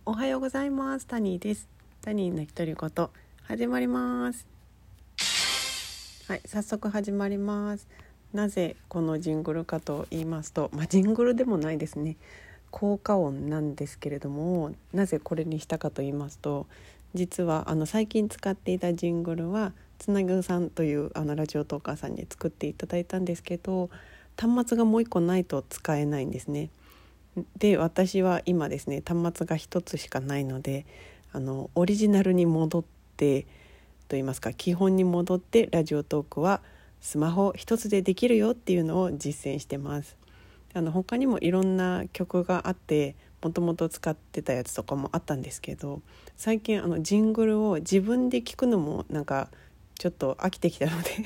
おはようございます。タニーです。タニーの独り言始まります。はい、早速始まります。なぜこのジングルかと言いますと、ジングルでもないですね。効果音なんですけれども、なぜこれにしたかと言いますと、実は最近使っていたジングルはつなぐさんというラジオトーカーさんに作っていただいたんですけど、端末がもう一個ないと使えないんですね。で、私は今ですね、端末が一つしかないので、オリジナルに戻ってと言いますか、基本に戻ってラジオトークはスマホ一つでできるよっていうのを実践してます。他にもいろんな曲があって、もともと使ってたやつとかもあったんですけど、最近ジングルを自分で聞くのもちょっと飽きてきたので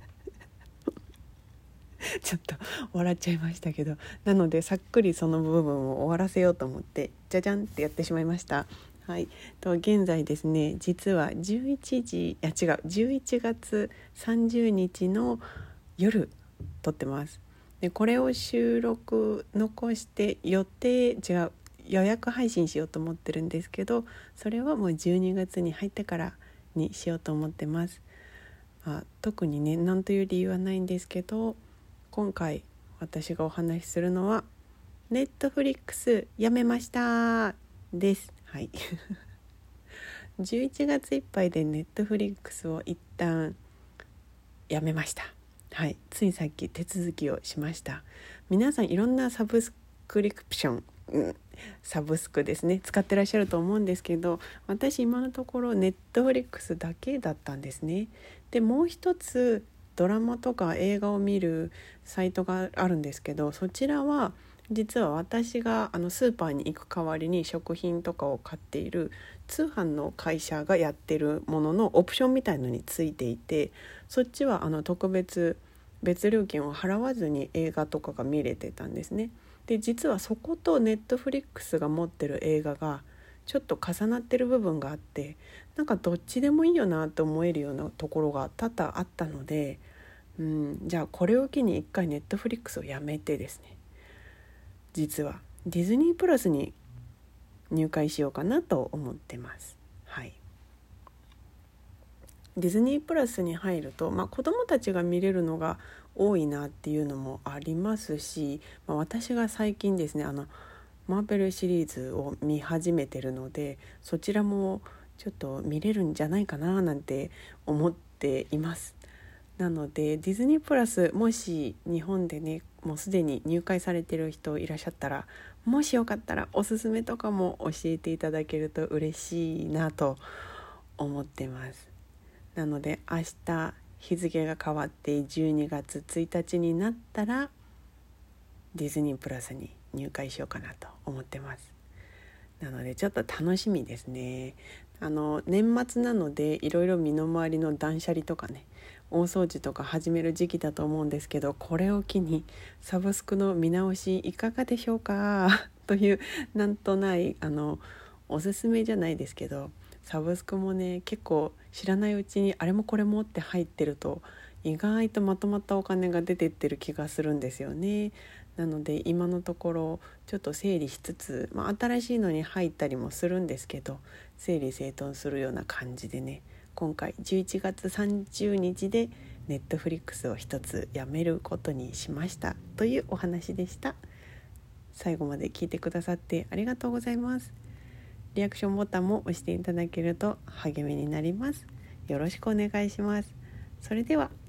ちょっと笑っちゃいましたけど、なのでさっくりその部分を終わらせようと思ってじゃじゃんってやってしまいました。はい、現在ですね、実は11月30日の夜撮ってます。でこれを収録残して予約配信しようと思ってるんですけど、それはもう12月に入ってからにしようと思ってます。特にね、何という理由はないんですけど、今回私がお話しするのはネットフリックスやめましたです。はい11月いっぱいでネットフリックスを一旦やめました。はい、ついさっき手続きをしました。皆さんいろんなサブスクリプション、サブスクですね、使ってらっしゃると思うんですけど、私今のところネットフリックスだけだったんですね。でもう一つドラマとか映画を見るサイトがあるんですけど、そちらは実は私がスーパーに行く代わりに食品とかを買っている通販の会社がやってるもののオプションみたいのについていて、そっちは別料金を払わずに映画とかが見れてたんですね。で実はそことネットフリックスが持ってる映画がちょっと重なってる部分があって、どっちでもいいよなと思えるようなところが多々あったので、じゃあこれを機に一回ネットフリックスをやめてですね、実はディズニープラスに入会しようかなと思ってます。はい、ディズニープラスに入ると、子どもたちが見れるのが多いなっていうのもありますし、私が最近ですねマーベルシリーズを見始めてるので、そちらもちょっと見れるんじゃないかななんて思っています。なのでディズニープラス、もし日本でねもうすでに入会されてる人いらっしゃったら、もしよかったらおすすめとかも教えていただけると嬉しいなと思ってます。なので明日日付が変わって12月1日になったらディズニープラスに入会しようかなと思ってます。なのでちょっと楽しみですね。年末なのでいろいろ身の回りの断捨離とかね、大掃除とか始める時期だと思うんですけど、これを機にサブスクの見直しいかがでしょうかという、なんとないおすすめじゃないですけど、サブスクもね結構知らないうちにあれもこれもって入ってると、意外とまとまったお金が出てってる気がするんですよね。なので今のところちょっと整理しつつ、新しいのに入ったりもするんですけど、整理整頓するような感じでね、今回11月30日でネットフリックスを一つやめることにしましたというお話でした。最後まで聞いてくださってありがとうございます。リアクションボタンも押していただけると励みになります。よろしくお願いします。それでは